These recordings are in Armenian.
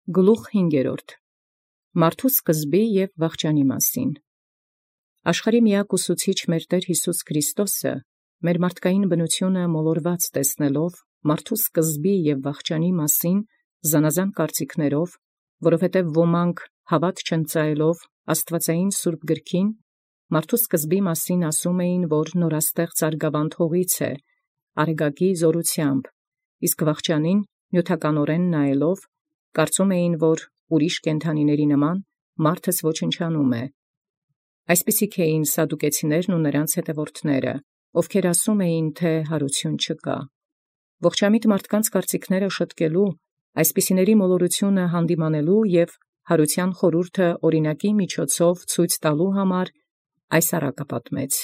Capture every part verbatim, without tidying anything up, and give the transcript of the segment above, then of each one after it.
Գլուխ հինգերորդ. Մարդու սկզբի և վախճանի մասին։ Աշխարհի միակ ուսուցիչ մեր Տեր Հիսուս Քրիստոսը, մեր մարդկային բնությունը մոլորված տեսնելով, մարդու սկզբի և վախճանի մասին զանազան կարծիքներով, որովհետև ոմանք հավատ չընծայելով աստվածային սուրբ գրքին, մարդու սկզբի մասին ասում էին, որ նորաստեղծ արգավանդ հողից է, արեգակի զորությամբ, իսկ վախճանին նյութականորեն նայելով, կարծում էին, որ ուրիշ կենդանիների նման մարդս ոչնչանում է։ Այսպիսիք էին սադուկեցիներն ու նրանց հետևորդները, ովքեր ասում էին, թե հարություն չկա։ Ողջամիտ մարդկանց կարծիքները շտկելու, այսպիսիների մոլորությունը հանդիմանելու և հարության խորհուրդը օրինակի միջոցով ցույց տալու համար այս առակը պատմեց։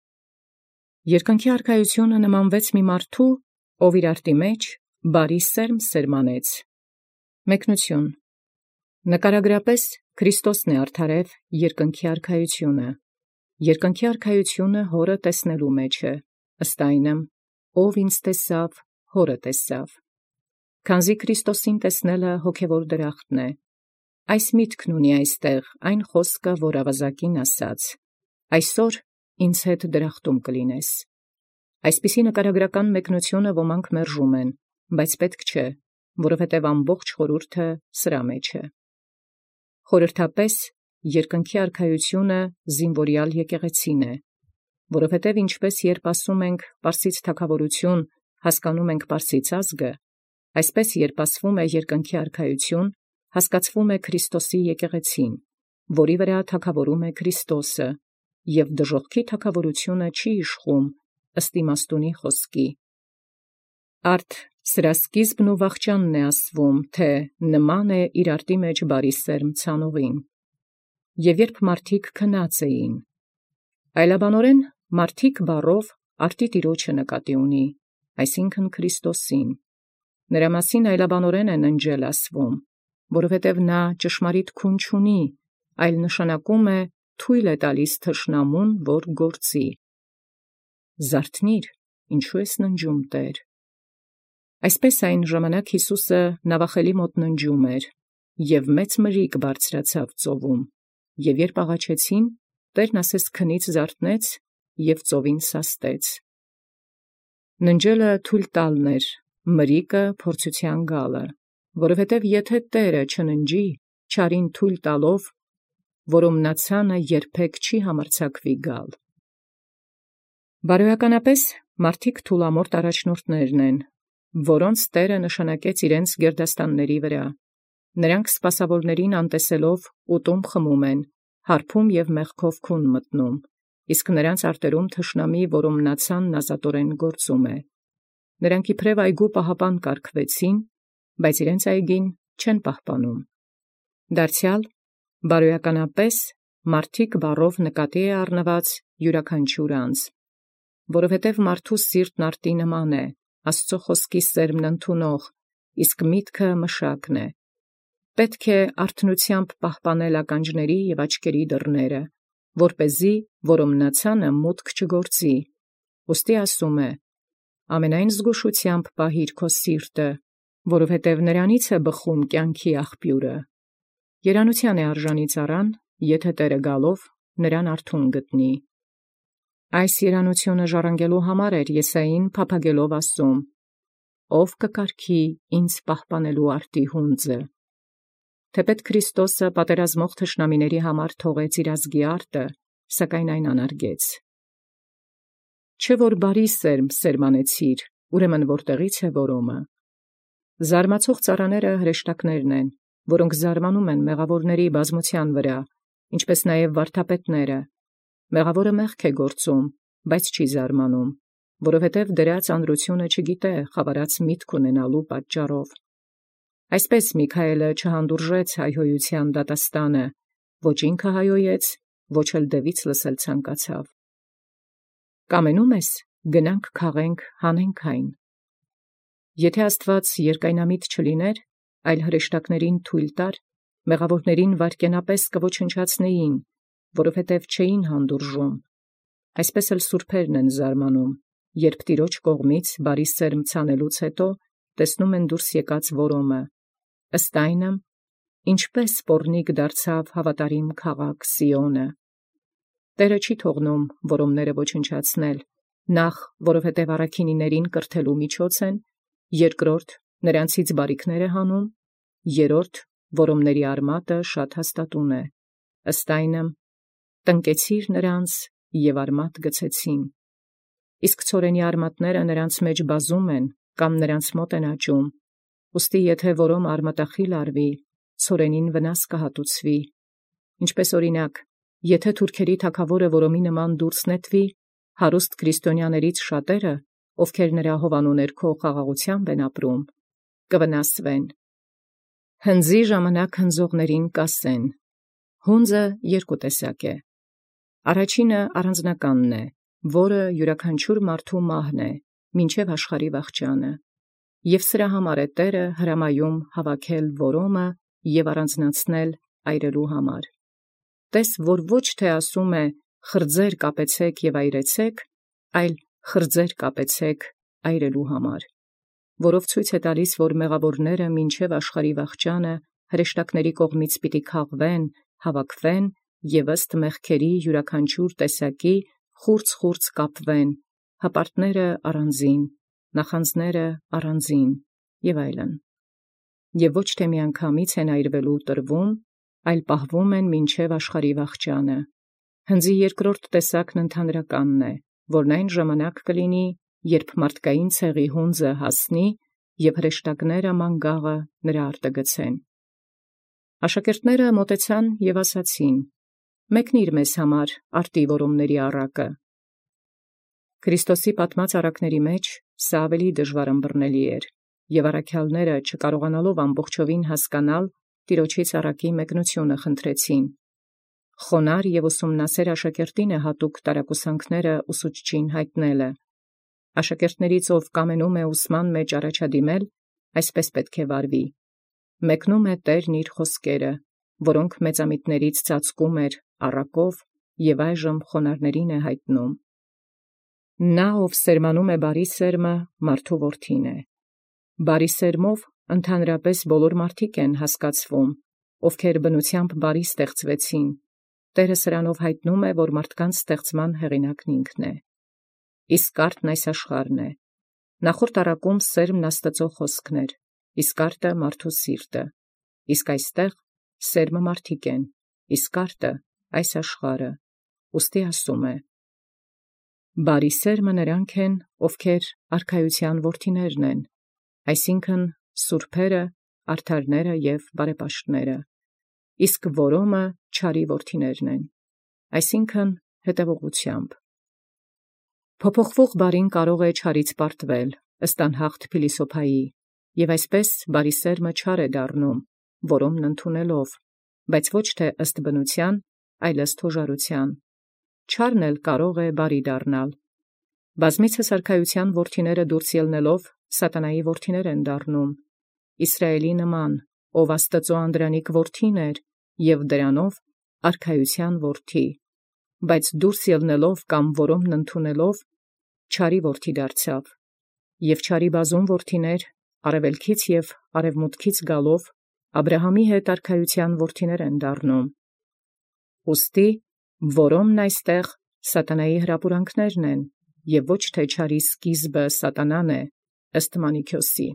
Երկնքի արքայությունը նմանվեց մի մարդու, ով իր արտի մեջ բարի սերմ սերմանեց։ Մեկնություն. նկարագրապես Քրիստոսն է արդարև երկնքի արքայությունը։ Երկնքի արքայությունը հորը տեսնելու մեջ է, ըստ այնմ, ով ինձ տեսավ, հորը տեսավ։ Քանզի Քրիստոսին տեսնելը հոգևոր դրախտն է։ Այս միտքն ունի այստեղ այն խոսքը, որ ավազակին ասաց. այսօր ինձ հետ դրախտում կլինես։ Այսպիսի նկարագրական մեկնությունը ոմանք մերժում են, բայց պետք չէ, որովհետև ամբողջ խորհուրդը սրա մեջ է։ Խորհրդապես երկնքի արքայությունը զինվորյալ եկեղեցին է, որովհետև ինչպես երբ ասում ենք պարսից թագավորություն, հասկանում ենք պարսից ազգը, այսպես երբ ասվում է երկնքի արքայություն, հասկացվում է Քրիստոսի եկեղեցին, որի վրա թագավորում է Քրիստոսը, և դժոխքի թագավորությունը չի իշխում, ըստ իմաստունի խոսքի։ Արդ սրա սկիզբն ու վախճանն է ասվում, թե նման է իր արտի մեջ բարի սերմ ցանողին։ Եվ երբ մարդիկ քնած էին, այլաբանորեն մարդիկ բառով արտի տիրոջը նկատի ունի, այսինքն Քրիստոսին։ Նրա մասին այլաբանորեն է ննջել ասվում, որովհետև նա ճշմարիտ քուն չունի, այլ նշանակում է թույլ է տալիս թշնամուն, որ գործի։ Զարթնի՛ր, ինչու ես ննջում, Տեր։ Այսպես այն ժամանակ Հիսուսը նավախելի մոտ ննջում էր, և մեծ մրրիկ բարձրացավ ծովում, և երբ աղաչեցին, Տերն ասես քնից զարթնեց և ծովին սաստեց։ Ննջելը թույլ տալն էր, մրրիկը փորձության գալը, որովհետև եթե Տերը չննջի, չարին թույլ տալով, որոմնացանը երբեք չի համարձակվի գալ։ Բարոյականապես մարդիկ թուլամորթ առաջնորդներն են, որոնց Տերը նշանակեց իրենց գերդաստանների վրա։ Նրանք սպասավորներին անտեսելով ուտում խմում են, հարբում և մեղքով քուն մտնում, իսկ նրանց արտերում թշնամի որոմնացանն ազատորեն գործում է։ Նրանք իբրև այգու պահապան կարգվեցին, բայց իրենց այգին չեն պահպանում։ Դարձյալ բարոյականապես մարդիկ բառով նկատի է առնված յուրաքանչյուր անձ, որովհետև մարդու սիրտն արտի նման է, Աստծո խոսքի սերմն ընդունող, իսկ միտքը մշակն է։ Պետք է արթնությամբ պահպանել ականջների և աչքերի դռները, որպեսզի որոմնացանը մուտք չգործի։ Ուստի ասում է. ամենայն զգուշությամբ պահիր քո սիրտը, որովհետև նրանից է բխում կյանքի աղբյուրը։ Երանության է արժանի ծառան, եթե Տերը գալով նրան արթուն գտնի։ Այս երանությունը ժառանգելու համար էր Եսային փափագելով ասում. ով կկարգի ինձ պահպանելու արտի հունձը։ Թեպետ Քրիստոսը պատերազմող թշնամիների համար թողեց իր ազգի արտը, սակայն այն անարգեց։ Չէ՞ որ բարի սերմ սերմանեցիր, ուրեմն որտեղից է որոմը։ Զարմացող ծառաները հրեշտակներն են, որոնք զարմանում են մեղավորների բազմության վրա, ինչպես նաև վարդապետները։ Մեղավորը մեղք է գործում, բայց չի զարմանում, որովհետև դրա ծանրությունը չգիտե խավարած միտք ունենալու պատճառով։ Այսպես Միքայելը չհանդուրժեց հայհոյության դատաստանը, ոչ ինքը հայհոյեց, ոչ էլ դևից լսել ցանկացավ։ Կամենում ես, գնանք քաղենք, հանենք այն։ Եթե Աստված երկայնամիտ չլիներ, այլ հրեշտակներին թույլ տար, մեղավորներին վայրկենապես կոչնչացնեին, որովհետև չէին հանդուրժում։ Այսպես էլ սուրբերն են զարմանում, երբ Տիրոջ կողմից բարի սերմ ցանելուց հետո տեսնում են դուրս եկած որոմը, ըստ այնմ, ինչպես սպորնիկ դարձավ հավատարիմ քաղաք Սիոնը։ Տերը չի թողնում որոմները ոչնչացնել, նախ որովհետև առաքինիներին կրթելու միջոց են, երկրորդ նրանցից բարիքներ է հանում, երրորդ որոմների արմատը շատ հաստատուն է, ըստ այնմ տնկեցիր նրանց և արմատ գցեցին։ Իսկ ցորենի արմատները նրանց մեջ բազում են կամ նրանց մոտ են աճում, ուստի եթե որոմ արմատախիլ արվի, ցորենին վնաս կհատուցվի։ Ինչպես օրինակ, եթե թուրքերի թագավորը որոմի նման դուրս նետվի, հարուստ քրիստոնյաներից շատերը, ովքեր նրա հովանու ներքո խաղաղությամբ են ապրում, կվնասվեն։ Հնձի ժամանակ հնձողներին կասեն. հունձը երկու տեսակ է. առաջինը առանձնականն է, որը յուրաքանչյուր մարդու մահն է, մինչև աշխարհի վախճանը, և սրա համար է Տերը հրամայում հավաքել որոմը և առանձնացնել այրելու համար։ Տես, որ ոչ թե ասում է խրձեր կապեցեք և այրեցեք, այլ խրձեր կապեցեք այրելու համար, որով ցույց է տալիս, որ մեղավորները մինչև աշխարհի վախճանը հրեշտակների կողմից պիտի քաղվեն, հավաքվեն և ըստ մեղքերի յուրաքանչյուր տեսակի խուրձ-խուրձ կապվեն, հպարտները առանձին, նախանձները առանձին և այլն։ Եվ ոչ թե միանգամից են այրվելու տրվում, այլ պահվում են մինչև աշխարհի վախճանը։ Հնձի երկրորդ տեսակն ընդհանրականն է, որն այն ժամանակ կլինի, երբ մարդկային ցեղի հունձը հասնի և հրեշտակները մանգաղը նրա արտը գցեն։ Աշակերտները մոտեցան և ասացին. «Մեկնիր մեզ համար արտի որոմների առակը»։ Քրիստոսի պատմած առակների մեջ սա ավելի դժվար ըմբռնելի էր, և առաքյալները, չկարողանալով ամբողջովին հասկանալ, Տիրոջից առակի մեկնությունը խնդրեցին։ Խոնարհ և ուսումնասեր աշակերտին է հատուկ տարակուսանքները ուսուցչին հայտնելը։ Աշակերտներից ով կամենում է ուսման մեջ առաջադիմել, այսպես պետք է վարվի. մեկնում է Տերն իր խոսքերը, որոնք մեծամիտներից ծածկում էր առակով և այժմ խոնարհներին է հայտնում։ Նա, ով սերմանում է բարի սերմը, մարդու որդին է։ Բարի սերմով ընդհանրապես բոլոր մարդիկ են հասկացվում, ովքեր բնությամբ բարի ստեղծվեցին։ Տերը սրանով հայտնում է, որ մարդկանց ստեղծման հեղինակն ինքն է։ Իսկ արդն այս աշխարհն է։ Նախորդ առակում սերմն Աստծո խոսքն էր, իսկ արտը մարդու սիրտը, իսկ այստեղ սերմը մարդիկ են, իսկ արտը այս աշխարհը։ Ուստի ասում է. բարի սերմը նրանք են, ովքեր արքայության որդիներն են, այսինքն սուրբերը, արդարները և բարեպաշտները, իսկ որոմը չարի որդիներն են, այսինքն հետևողությամբ։ Փոփոխվող բարին կարող է չարից պարտվել, ըստ անհաղթ փիլիսոփայի, և այսպես բարի սերմը չար է դառնում, որոմն ընդունելով, բայց ոչ թե ըստ բնության, այլ ըստ հոժարության։ Չարն էլ կարող է բարի դառնալ։ Բազմիցս արքայության որդիները դուրս ելնելով սատանայի որդիներ են դառնում, Իսրայելի նման, ով Աստծո անդրանիկ որդին էր և դրանով արքայության որդի, բայց դուրս ելնելով կամ որոմն ընդունելով, չարի որդի դարձավ, և չարի բազում որդիներ արևելքից և արևմուտքից գալով Աբրահամի հետ արքայության որդիներ են դառնում։ Ուստի որոմն այստեղ սատանայի հրապուրանքներն են, և ոչ թե չարի սկիզբը սատանան է, ըստ Մանիքիոսի։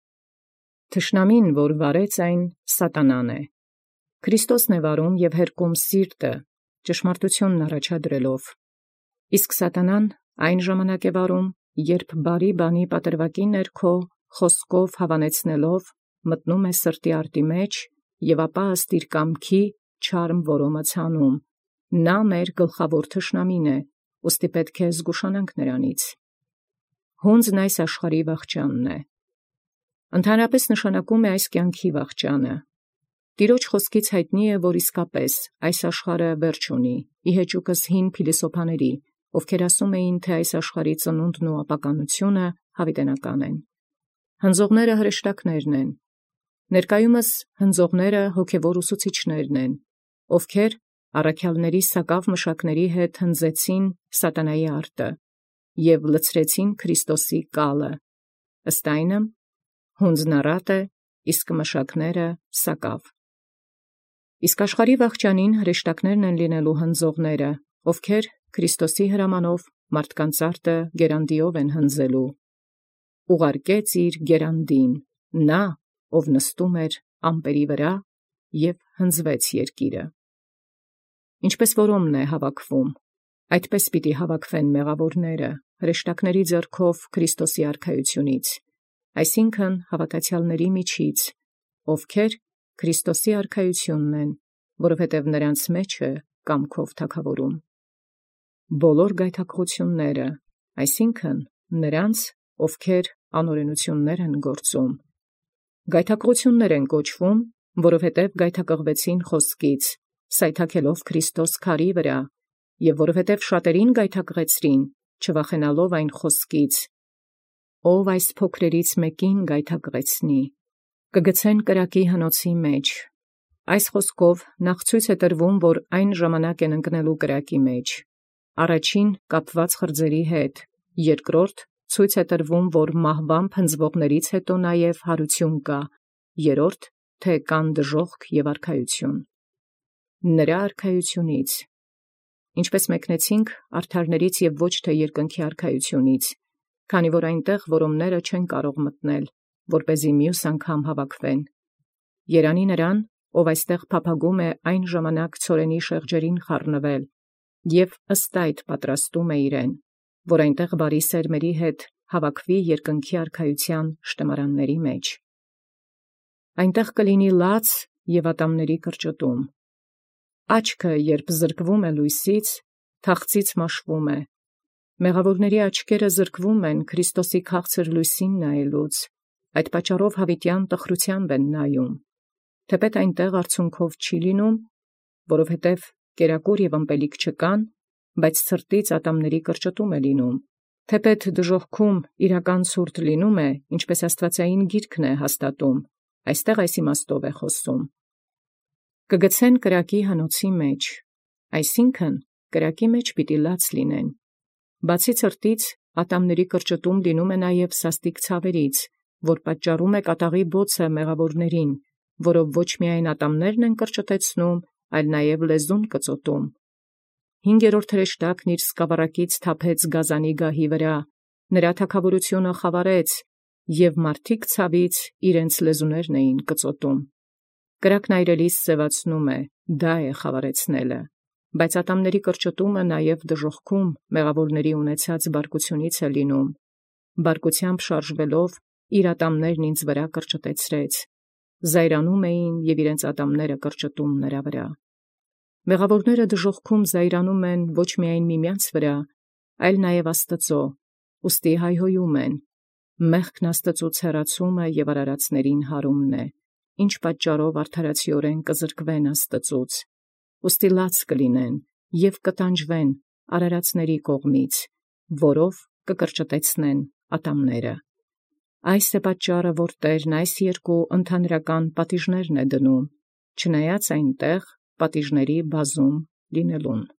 Թշնամին, որ վարեց այն, սատանան է։ Քրիստոսն է վարում և հերկում սիրտը, ճշմարտությունն առաջադրելով։ Իսկ սատանան այն ժամանակ է վարում, երբ բարի բանի պատրվակի ներքո խոսքով հավանեցնելով մտնում է սրտի արտի մեջ և ապա ըստ իր կամքի չարմ որոմը ցանում։ Նա մեր գլխավոր թշնամին է, ուստի պետք է զգուշանանք նրանից։ Հունձն այս աշխարհի վախճանն է։ Ընդհանրապես նշանակում է այս կյանքի վախճանը։ Տիրոջ խոսքից հայտնի է, որ իսկապես այս աշխարհը վերջ ունի, ի հեճուկս հին փիլիսոփաների, ովքեր ասում էին, թե այս աշխարհի ծնունդն ու ապականությունը հավիտենական են։ Հնձողները հրեշտակներն են։ Ներկայումս հնձողները հոգևոր ուսուցիչներն են, ովքեր առաքյալների սակավ մշակների հետ հնձեցին սատանայի արտը և լցրեցին Քրիստոսի կալը։ Ըստ այնմ հունձն առատ է, իսկ մշակները սակավ։ Իսկ աշխարհի վախճանին հրեշտակներն են լինելու հնձողները, ովքեր Քրիստոսի հրամանով մարդկանց արտը գերանդիով են հնձելու։ Ուղարկեց իր գերանդին, նա, ով նստում էր ամպերի վրա, և հնձվեց երկիրը։ Ինչպես որոմն է հավաքվում, այդպես պիտի հավաքվեն մեղավորները հրեշտակների ձեռքով Քրիստոսի արքայությունից, այսինքն հավատացյալների միջից, ովքեր Քրիստոսի արքայությունն են, որովհետև նրանց մեջ է կամքով թագավորում։ Բոլոր գայթակղությունները, այսինքն նրանց, ովքեր անօրենություններ են գործում, գայթակղություններ են կոչվում, որովհետև գայթակղվեցին խոսքից, սայթաքելով Քրիստոս քարի վրա, և որովհետև շատերին գայթակղեցրին, չվախենալով այն խոսքից, ով այս փոքրերից մեկին գայթակղեցնի, կգցեն կրակի հնոցի մեջ։ Այս խոսքով նախ ցույց է տրվում, որ այն ժամանակ են ընկնելու կրակի մեջ, առաջին կապված խրձերի հետ, երկրորդ ցույց է տրվում, որ մահվամբ հնձվողներից հետո նաև հարություն կա, երրորդ, թե կան դժոխք և արքայություն։ Նրա արքայությունից, ինչպես մեկնեցինք, արդարներից և ոչ թե երկնքի արքայությունից, քանի որ այնտեղ որոմները չեն կարող մտնել, որպեսզի մյուս անգամ հավաքվեն։ Երանի նրան, ով այստեղ փափագում է այն ժամանակ ցորենի շեղջերին խառնվել, և ըստ այդ պատրաստում է իրեն, որ այնտեղ բարի սերմերի հետ հավաքվի երկնքի արքայության շտեմարանների մեջ։ Այնտեղ կլինի լաց և ատամների կրճտում։ Աչքը, երբ զրկվում է լույսից, թախծից մաշվում է։ Մեղավորների աչքերը զրկվում են Քրիստոսի քաղցր լույսին նայելուց, այդ պատճառով հավիտյան տխրութեամբ են նայում, թեպետ այնտեղ արցունքով չի լինում, որովհետև կերակուր և ըմպելիք չկան, բայց ցրտից ատամների կրճտում է լինում, թեպետ դժոխքում իրական ցուրտ լինում է, ինչպես աստվածային գիրքն է հաստատում, այստեղ այս իմաստով է խոսում։ Կգցեն կրակի հնոցի մեջ, այսինքն կրակի մեջ պիտի լաց լինեն։ Բացի ցրտից, ատամների կրճտում լինում է նաև սաստիկ ցավերից, որ պատճառում է կատաղի բոցը մեղավորներին, որով ոչ միայն ատամներն են կրճտեցնում, այլ նաև լեզուն կծոտում։ Հինգերորդ հրեշտակն իր սկավառակից թափեց գազանի գահի վրա, նրա թագավորությունը խավարեց, և մարդիկ ցավից իրենց լեզուներն էին կծոտում։ Կրակն այրելիս սևացնում է, դա է խավարեցնելը, բայց ատամների կրճտումը նաև դժոխքում մեղավորների ունեցած բարկությունից է լինում, բարկությամբ շարժվելով իր ատամներն ինձ վրա կրճտեցրեց, զայրանում էին և իրենց ատամները կրճտում նրա վրա։ Մեղավորները դժոխքում զայրանում են ոչ միայն միմյանց վրա, այլ նաև Աստծո, ուստի հայհոյում են. մեղքն Աստծուց հեռացումը և արարածներին հարումն է, ինչ պատճառով արդարացիորեն կզրկվեն Աստծուց, ուստի լաց կլինեն և կտանջվեն արարածների կողմից, որով կկրճտեցնեն ատամները։ Այս է պատճառը, որ Տերն այս երկու ընդհանրական պատիժներն է դնում, չնայած այնտեղ պատիժների բազում լինելուն։